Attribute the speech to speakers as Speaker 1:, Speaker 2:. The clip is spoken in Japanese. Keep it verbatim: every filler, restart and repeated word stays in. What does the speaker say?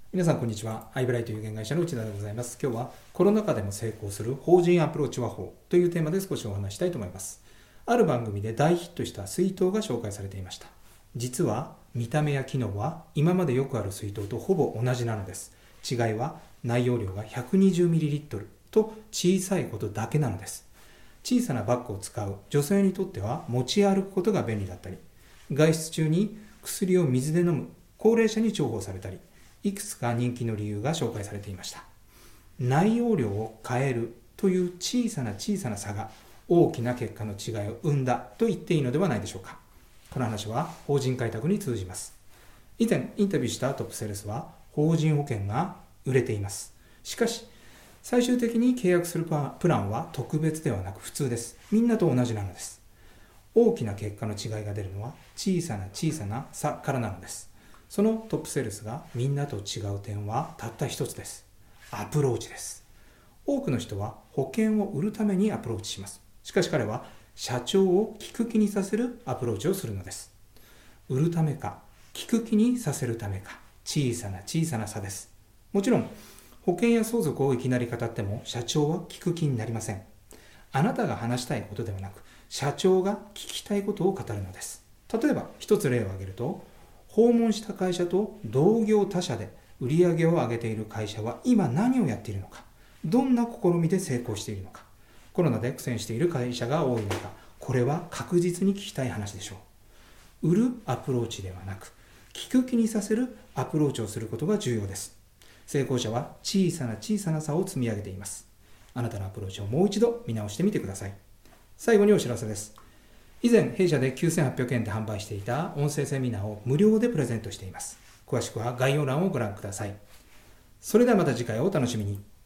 Speaker 1: 皆さんこんにちは。アイブライという有限会社の内田でございます。今日はコロナ禍でも成功する法人アプローチ話法というテーマで少しお話したいと思います。ある番組で大ヒットした水筒が紹介されていました。実は見た目や機能は今までよくある水筒とほぼ同じなのです。違いは内容量が ひゃくにじゅうミリリットル と小さいことだけなのです。小さなバッグを使う女性にとっては持ち歩くことが便利だったり、外出中に薬を水で飲む高齢者に重宝されたり、いくつか人気の理由が紹介されていました。内容量を変えるという小さな小さな差が大きな結果の違いを生んだと言っていいのではないでしょうか。この話は法人開拓に通じます。以前インタビューしたトップセールスは法人保険が売れています。しかし最終的に契約するプランは特別ではなく普通です。みんなと同じなのです。大きな結果の違いが出るのは小さな小さな差からなのです。そのトップセールスがみんなと違う点はたった一つです。アプローチです。多くの人は保険を売るためにアプローチします。しかし彼は社長を聞く気にさせるアプローチをするのです。売るためか聞く気にさせるためか、小さな小さな差です。もちろん保険や相続をいきなり語っても社長は聞く気になりません。あなたが話したいことではなく社長が聞きたいことを語るのです。例えば一つ例を挙げると、訪問した会社と同業他社で売り上げを上げている会社は今何をやっているのか、どんな試みで成功しているのか、コロナで苦戦している会社が多いのか、これは確実に聞きたい話でしょう。売るアプローチではなく聞く気にさせるアプローチをすることが重要です。成功者は小さな小さな差を積み上げています。あなたのアプローチをもう一度見直してみてください。最後にお知らせです。以前弊社できゅうせんはっぴゃくえんで販売していた音声セミナーを無料でプレゼントしています。詳しくは概要欄をご覧ください。それではまた次回をお楽しみに。